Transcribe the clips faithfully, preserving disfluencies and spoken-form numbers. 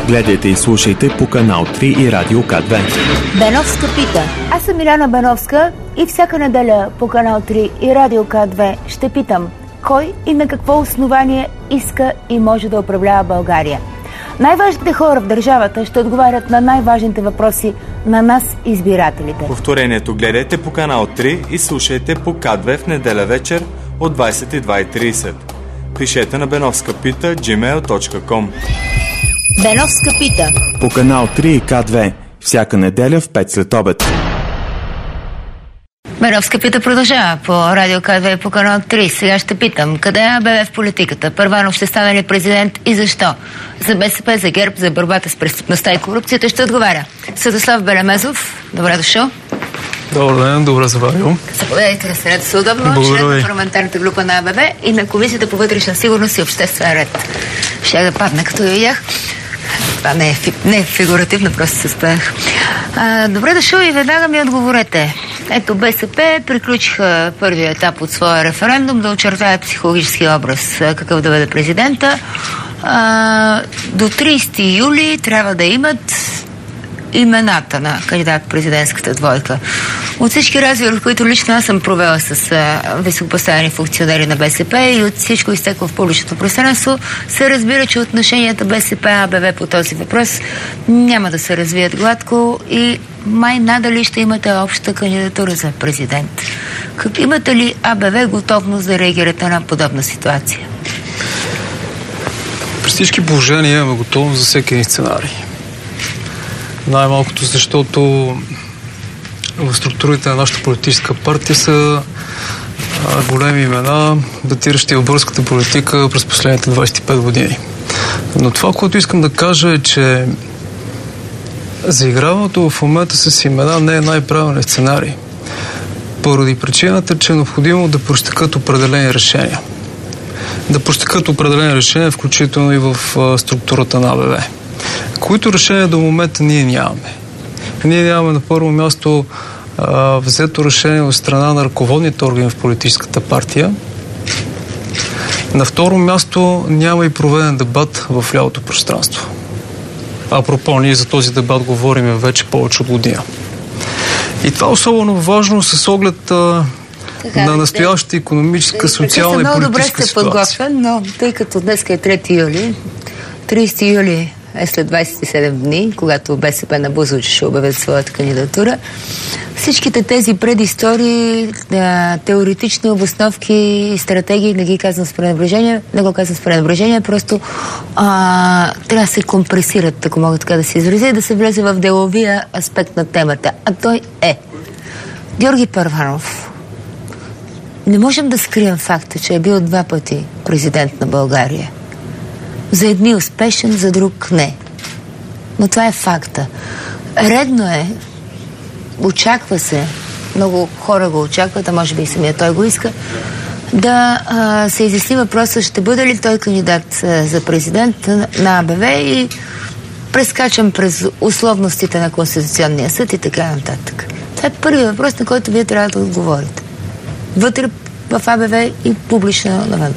Гледайте и слушайте по канал три и Радио К две. Беновска пита. Аз съм Миляна Беновска и всяка неделя по канал три и Радио К две ще питам кой и на какво основание иска и може да управлява България. Най-важните хора в държавата ще отговарят на най-важните въпроси на нас, избирателите. Повторението гледайте по канал три и слушайте по К две в неделя вечер от двадесет и две и тридесет. Пишете на Беновска пита джимейл точка ком. Беновска пита. По канал три и К две. Всяка неделя в пет след обед. Беновска пита продължава по Радио К две и по канал три. Сега ще питам, къде е АБВ в политиката? Първанов ще стане ли президент и защо? За БСП, за ГЕРБ, за борбата с престъпността и корупцията ще отговаря Светослав Белемезов. Добре дошъл. Добър ден, добре заварил. Заповядайте, разсерете се удобно. Член на парламентарната група на АБВ и на Комисията по вътрешна сигурност и обществен ред. Ще да падна, като я видях. Това не е, не е фигуративно, просто се спрях. Добре дошъл и веднага ми отговорете. Ето, БСП приключиха първия етап от своя референдум да очертаят психологически образ какъв да бъде президента. А, до тридесети юли трябва да имат имената на кандидат-президентската двойка. От всички разговори, които лично аз съм провела с а, високопоставени функционери на БСП и от всичко изтекло в публичното пространство, се разбира, че отношенията БСП-АБВ по този въпрос няма да се развият гладко и май надали ще имате обща кандидатура за президент. Как, имате ли АБВ готовност да реагирате на подобна ситуация? При всички положения имаме готовност за всеки един сценарий. Най-малкото, защото в структурите на нашата политическа партия са а, големи имена, датиращи в българската политика през последните двадесет и пет години. Но това, което искам да кажа е, че заиграването в момента с имена не е най-правилният сценарий. Поради причината, че е необходимо да простекат определени решения. Да простекат определени решения, включително и в а, структурата на АБВ. Които решения до момента ние нямаме. Ние нямаме на първо място а, взето решение от страна на ръководните органи в политическата партия. На второ място няма и проведен дебат в лявото пространство. Апропо, ние за този дебат говорим вече повече от година. И това е особено важно с оглед а, така, на настоящата икономическа, социална и политическа ситуация. Много добре сте подготвен, но тъй като днес е трети юли, тридесети юли е след двадесет и седем дни, когато БСП набързо ще обявят своята кандидатура. Всичките тези предистории, да, теоретични обосновки и стратегии, не ги казвам с пренебрежение, не го казвам с пренебрежение, просто а, трябва да се компресират, ако мога така да се изразя, и да се влезе в деловия аспект на темата. А той е Георги Първанов. Не можем да скрием факта, че е бил два пъти президент на България. За едни успешен, за друг не. Но това е факта. Редно е, очаква се, много хора го очакват, а може би и самия той го иска, да а, се изясни въпроса, ще бъде ли той кандидат а, за президент на АБВ и прескачам през условностите на Конституционния съд и така нататък. Това е първият въпрос, на който вие трябва да отговорите. Вътре в АБВ и публично навън.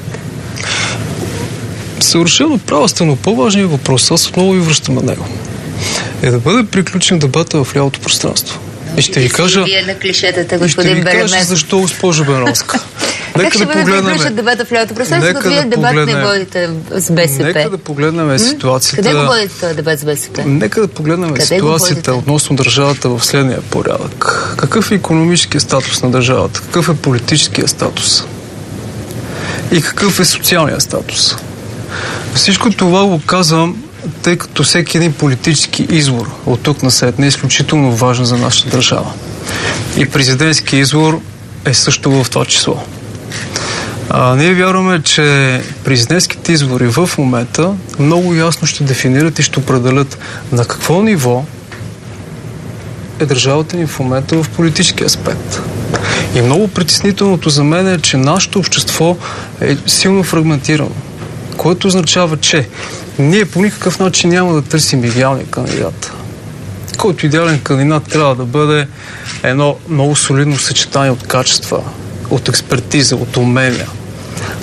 Съвършено права сте, но по-важният въпрос, аз отново ви връщам на него, е да бъде приключен дебата в лявото пространство. И ще ви кажа... Вие на клишетата, господин Белемезов. И ще ви кажа защо, госпожа Беновска. Как ще бъде да приключат дебата в лявото пространство, като вие дебат не водите с БСП? Нека да погледнем ситуацията... Къде го водите този дебат с БСП? Нека да погледнем ситуацията относно държавата в следния порядък. Какъв е икономическият статус на държавата? Какъв е политическият статус? И какъв е социалният статус? Всичко това го казвам, тъй като всеки един политически избор от тук насетне е изключително важен за нашата държава. И президентски избор е също в това число. А, ние вярваме, че президентските избори в момента много ясно ще дефинират и ще определят на какво ниво е държавата ни в момента в политически аспект. И много притеснителното за мен е, че нашето общество е силно фрагментирано, което означава, че ние по никакъв начин няма да търсим идеалния кандидат. Който идеален кандидат трябва да бъде едно много солидно съчетание от качества, от експертиза, от умения,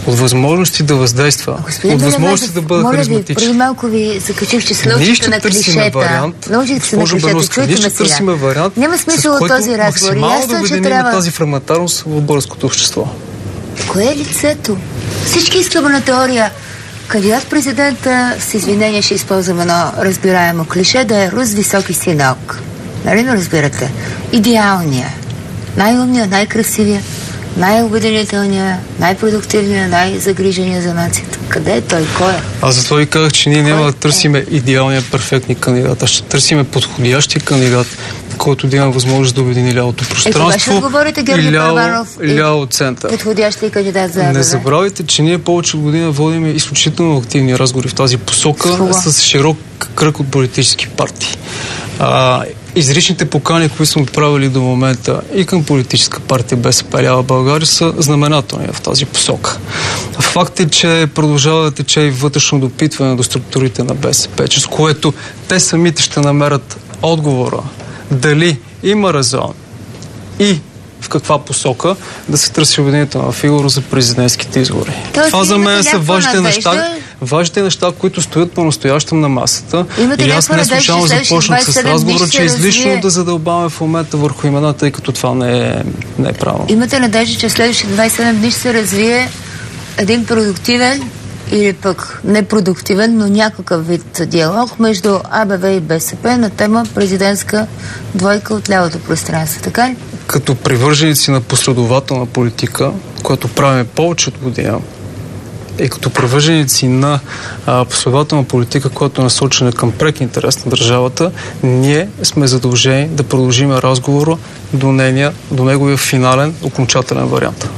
от възможности да въздейства, Господин от възможности да бъде харизматичен. Преди малко ви закачих, че се научите на клишета. Научите се на клишета. Чуйте ме сега. Вариант, няма смисъл от този разговор. Максимално да обединим тази фрагментарност в българското общество. Кое е лицето? Всички искаме на теория. Кандидат-президента, с извинение ще използвам едно разбираемо клише, да е рус високи синок. Нали ме разбирате? Идеалният. Най-умният, най-красивият, най-обединителният, най-продуктивният, най-загриженият за нацията. Къде е той? Кой е? Аз затова ви казах, че ние няма да търсиме идеалния, перфектни кандидат, а ще търсиме подходящия кандидат, който да има възможност да обедини лявото пространство е, и ляво, ляво център. Подходящия кандидат за Не забравяйте, че ние повече от година водим изключително активни разговори в тази посока с, с широк кръг от политически партии. А, изричните покани, които сме отправили до момента и към политическа партия БСП лява България, са знаменателни в тази посока. Факт е, че продължава да тече и вътрешно допитване до структурите на БСП, чрез което те самите ще намерят отговора дали има резон и в каква посока да се търси обединителна фигура за президентските избори. Тоест, това за мен са важните неща, важните неща, които стоят по-настоящем на масата. Имате и аз не случайно започнах с разговора, че е излишно развие... да задълбаваме в момента върху имена, тъй като това не е, не е правилно. Имате надежда, че в следващите двайсет и седем дни ще се развие един продуктивен или пък непродуктивен, но някакъв вид диалог между АБВ и БСП на тема президентска двойка от лявото пространство. Така ли? Като привърженици на последователна политика, която правим повече от година, и като привърженици на а, последователна политика, която е насочена към прек интерес на държавата, ние сме задължени да продължим разговора до, нейния, до неговия финален, окончателен вариант.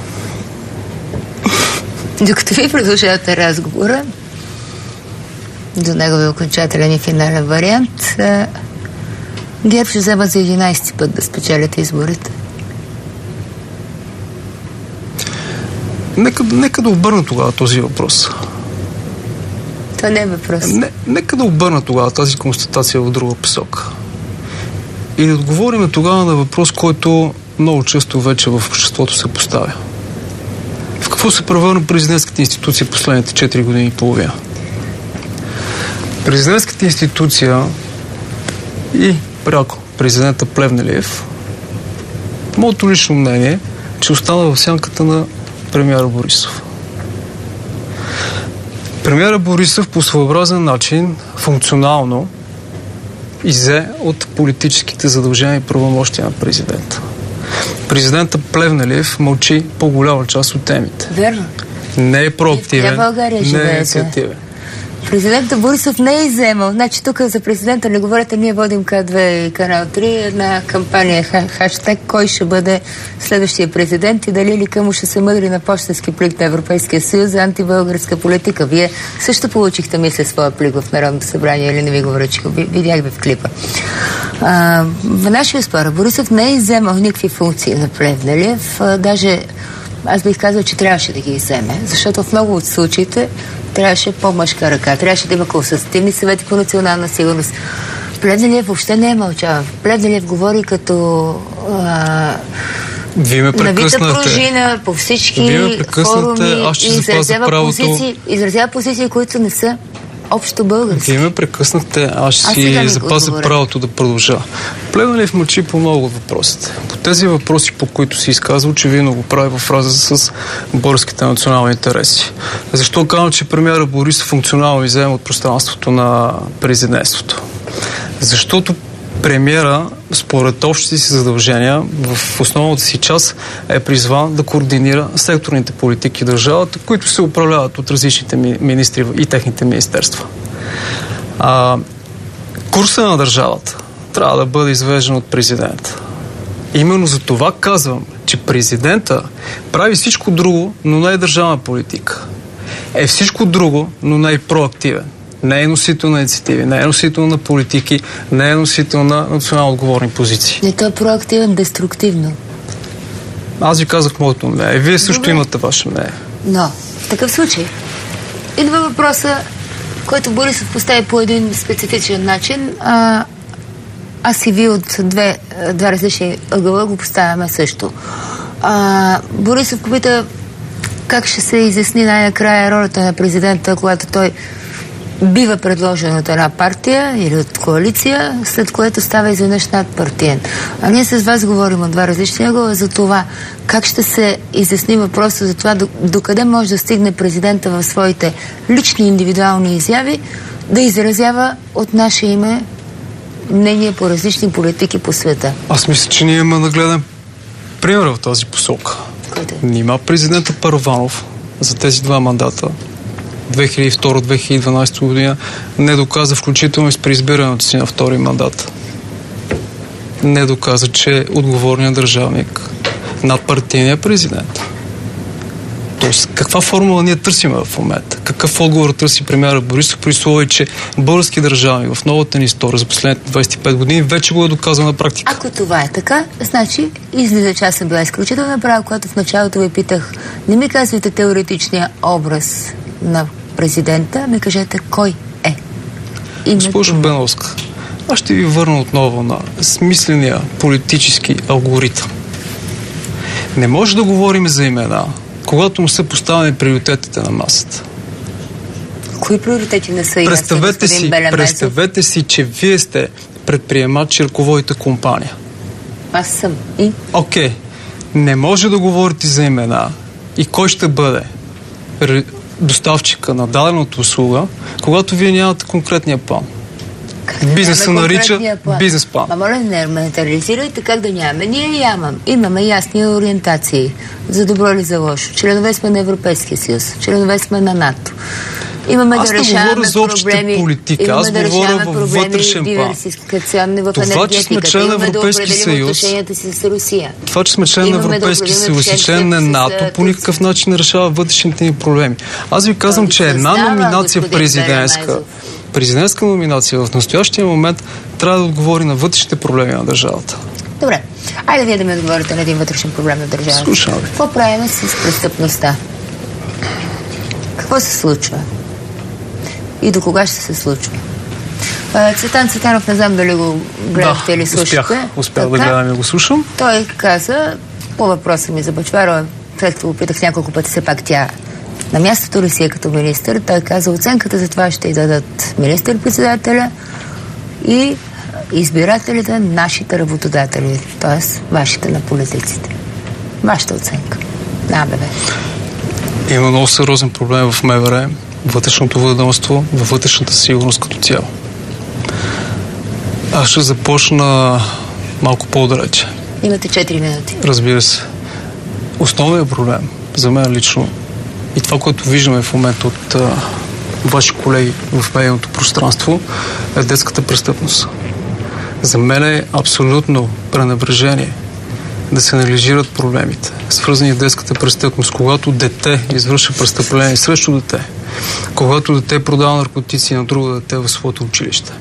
Докато ви продължавате разговора до неговия окончателен и финален вариант, ГЕРБ ще вземат за единайсети път да спечелят изборите. Нека, нека да обърна тогава този въпрос. Това не е въпрос. Не, нека да обърна тогава тази констатация в друга посока. И да отговорим тогава на въпрос, който много често вече в обществото се поставя. В какво се превърна президентската институция последните четири години и половина? Президентската институция и пряко президента Плевнелиев, моето лично мнение, че остана в сянката на премиера Борисов. Премиера Борисов по своеобразен начин функционално изе от политическите задължения и правомощия на президента. Президента Плевнелиев мълчи по-голяма част от темите. Верно. Не е проактивен, не е инициативен. Президента Борисов не е иземал. Значи тук за президента не говорите, ние водим К две и Канал три, една кампания, хаштаг, кой ще бъде следващия президент и дали лика му ще се мъдри на почтенски плик на Европейския съюз за антибългарска политика. Вие също получихте, мисля, своя плик в Народното събрание, или не ви го връчих? Видях ви в клипа. А, в нашия спор Борисов не е иземал никакви функции на Плевнелиев. А, даже аз бих казал, че трябваше да ги иземе, защото в много от случаите трябваше по-мъжка ръка, трябваше да има консултативни съвети по национална сигурност. Плевнелиев въобще не е мълчава. Плевнелиев говори като а, навита пружина по всички форуми и изразява правото... позиции, изразява позиции, които не са общо български. Вие ме прекъснахте, аз ще си запазя правото да продължа. Плевнелиев мълчи по много въпросите. По тези въпроси, по които си изказва, очевидно го прави в разрез с българските национални интереси. Защо казвам, че премиера Борисов функционално иззема от пространството на президентството? Защото премиера, според общите си задължения, в основната си част е призван да координира секторните политики в държавата, които се управляват от различните министри и техните министерства. А, курса на държавата трябва да бъде извеждан от президента. Именно за това казвам, че президента прави всичко друго, но не е държавна политика. Е всичко друго, но не е проактивен. Не е носител на инициативи, не е носител на политики, не е носител на национално отговорни позиции. Не, той е проактивен, деструктивно. Аз ви казах моето мнение. Вие също Добре. имате ваше мнение. Но, в такъв случай, идва въпроса, който Борисов постави по един специфичен начин. А, аз и ви от две, два различни ъгъла го поставяме също. А, Борисов попита как ще се изясни най-накрая ролята на президента, когато той бива предложен от една партия или от коалиция, след което става изведнъж надпартиен. А ние с вас говорим от два различни ъгъла за това как ще се изясни въпроса за това докъде може да стигне президента в своите лични индивидуални изяви да изразява от наше име мнение по различни политики по света. Аз мисля, че ние имаме нагледен пример в този посока. Нима президента Първанов за тези два мандата две хиляди и втора - две хиляди и дванадесета година не доказа, включително и с преизбирането си на втори мандат. Не доказа, че е отговорният държавник над партийния президент. Тоест, каква формула ние търсим в момента? Какъв отговор търси премиера Борисов при условие, че български държавник в новата ни история за последните двадесет и пет години вече го е доказал на практика? Ако това е така, значи излиза, че аз съм била изключително права, когато в началото ви питах, не ми казвайте теоретичния образ на президента, ми кажете кой е. Госпожо Беновска, аз ще ви върна отново на смисления политически алгоритъм. Не може да говорим за имена, когато му са поставени приоритетите на масата. Кои приоритети не са ясни, представете си, представете си, че вие сте предприемач и ръководите компания. Аз съм. И? Окей. Okay. Не може да говорите за имена и кой ще бъде доставчика на дадената услуга, когато вие нямате конкретния план. Бизнес се нарича бизнес план. Ма моля, не ментализирайте как да нямаме. Ние ямам. Имаме ясни ориентации. За добро или за лошо. Членове сме на Европейския съюз. Членове сме на НАТО. Имаме Аз да решаваме говоря за общата политика. Имаме Аз да говоря решаваме във вътрешен план. В това, че сме член на Европейския съюз, си с Русия. това, че сме член на Европейския съюз и член на НАТО, по никакъв начин не решава вътрешните ни проблеми. Аз ви казвам, че една номинация президентска, президентска номинация в настоящия момент трябва да отговори на вътрешните проблеми на държавата. Добре. Айде вие да ми отговорите на един вътрешен проблем на държавата. Слушам ви. Какво правим с престъпността? Какво се случва? И до кога ще се случва? Цветан Цветанов, не знам дали го гледахте или слушате. Да, успях, успях да гледам и го слушам. Той каза, по въпроса ми за Бъчварова, след като го питах няколко пъти, все пак тя на мястото ли си е като министър, той каза, оценката за това ще й дадат министър-председателя и избирателите, нашите работодатели, т.е. вашите на политиците. Вашата оценка. Да, бебе. Има много сериозен проблем в МВР, вътрешното ведомство, във вътрешната сигурност като цяло. Аз ще започна малко по-далече. Имате четири минути. Разбира се. Основният проблем за мен лично и това, което виждаме в момента от а, ваши колеги в медийното пространство, е детската престъпност. За мен е абсолютно пренебрежение да се неглижират проблемите, свързани с детската престъпност. Когато дете извършва престъпление срещу дете, когато дете продава наркотици на друго дете в своето училище.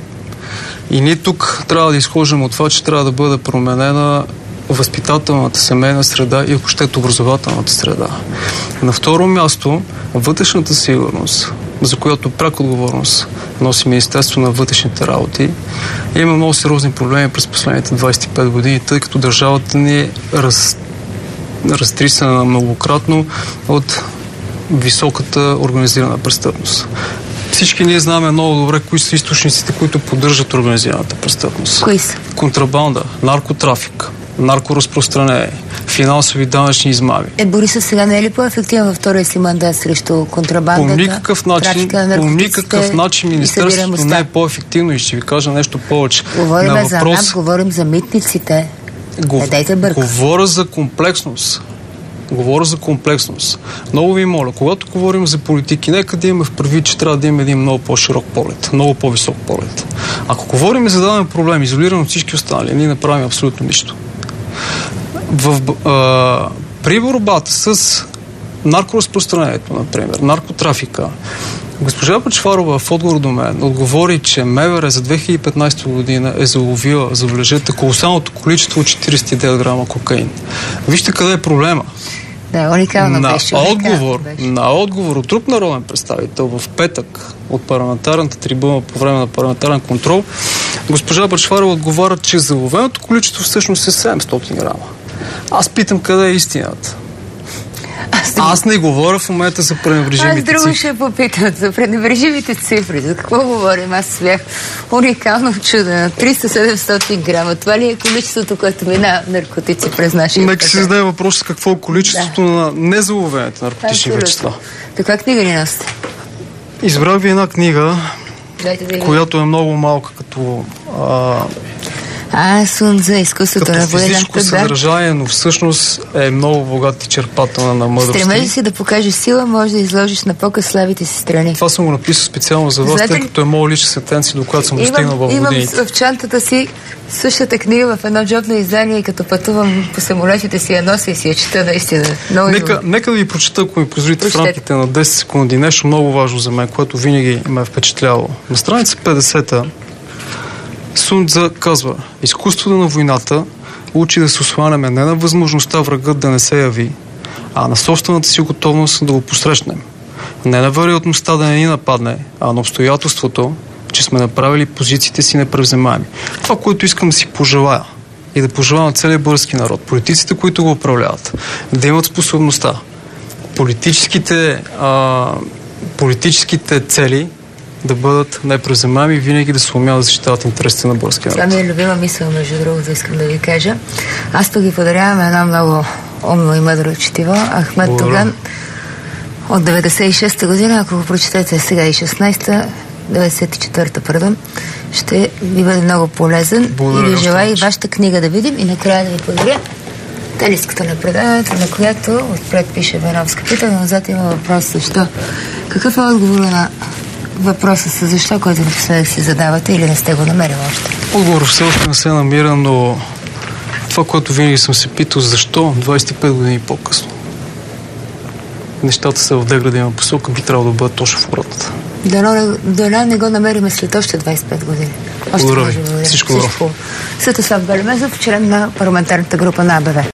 И ние тук трябва да изхождаме от това, че трябва да бъде променена възпитателната семейна среда и ако щете образователната среда. На второ място, вътрешната сигурност, за която пряка отговорност носи Министерство на вътрешните работи, има много сериозни проблеми през последните двадесет и пет години, тъй като държавата ни е раз... разтрисана многократно от високата организирана престъпност. Всички ние знаем много добре кои са източниците, които поддържат организираната престъпност. Кои са? Контрабанда, наркотрафик, наркоразпространение, финансови данъчни измами. Е, Борисов сега не е ли по-ефективен във втория си мандат срещу контрабандата? По никакъв начин, по никакъв начин Министерството не е по-ефективно и ще ви кажа нещо повече. Говорим на въпрос... за нас, говорим за митниците. Гов... Не дайте бърка. Говоря за комплексност. Говоря за комплексност. Много ви моля, когато говорим за политики, нека да имаме в предвид, че трябва да имаме един много по-широк поглед, много по-висок поглед. Ако говорим за даден проблем, изолиран от всички останали, ние не правим абсолютно нищо. В, а, при борбата с наркоразпространението, например, наркотрафика, госпожа Бъчварова в отговор до мен отговори, че МВР за две хиляди и петнадесета година е заловила, забележете, колосалното количество от четиридесет и девет грама кокаин. Вижте къде е проблема. Да, уникално на беше. Отговор, беше. на отговор от друг народен представител в петък от парламентарната трибуна по време на парламентарен контрол, госпожа Бъчварова отговаря, че заловеното количество всъщност е седемстотин грама. Аз питам къде е истината. Аз, друг... Аз не говоря в момента за пренебрежимите цифри. Аз друго цифри. ще попитам за пренебрежимите цифри. За какво говорим? Аз бях уникално чудо. триста-седемстотин грама. Това ли е количеството, което мина наркотици през нашия Нека си зададе въпрос с какво е количеството да. на незаловените наркотични вещества. Каква книга ни носите? Избрах ви една книга, да която е много малка като... А, а, Сунза, изкуството на войната. Физическо съдържание, но всъщност е много богат и черпателна на мъдрости. Стремежи си да покажеш сила, може да изложиш на показ слабите си страни. Това съм го написал специално за вас, знаете, тъй като е моят лична сентенция, до която съм достигнал в годините. Имам в чантата си същата книга в едно джобно издание и като пътувам по самолетите си я нося и си я чета наистина. Много нека, нека да ви прочета, ако ми позволите, в рамките на десет секунди, нещо много важно за мен, което винаги ме е впечатлявало. На страница петдесета Сун Цзъ казва: изкуството на войната учи да се осланяме не на възможността врагът да не се яви, а на собствената си готовност да го посрещнем. Не на вероятността да не ни нападне, а на обстоятелството, че сме направили позициите си непревземаеми. Това, което искам да си пожелая и да пожелая на целия български народ, политиците, които го управляват, да имат способността политическите, а, политическите цели да бъдат непревземаеми и винаги да се умеят да защитават интересите на българския народ. Това ми е любима мисъл, между другото, искам да ви кажа. Аз пък ви подарявам едно много умно и мъдро четиво. Ахмед Тоган от деветдесет и шеста година, ако го прочетете сега и шестнадесета, деветдесет и четвърта, пардон, ще ви бъде много полезен. Благодаря, и ви желая и вашата книга да видим и накрая да ви подаря тениската на предаването, на която отпред пише Беновска пита, но назад има въпрос защо. Какъв е отговор на въпроса с защо, който напоследък си задавате или не сте го намерили още? Отговор все още не се намира, но това, което винаги съм се питал, защо двадесет и пет години по-късно нещата са в деградивна посока, би трябвало да бъдат точно в обратната. Дано, дано не го намериме след още двадесет и пет години. Още благодаря ви. Всичко добро. Светослав Белемезов, член на парламентарната група на АБВ.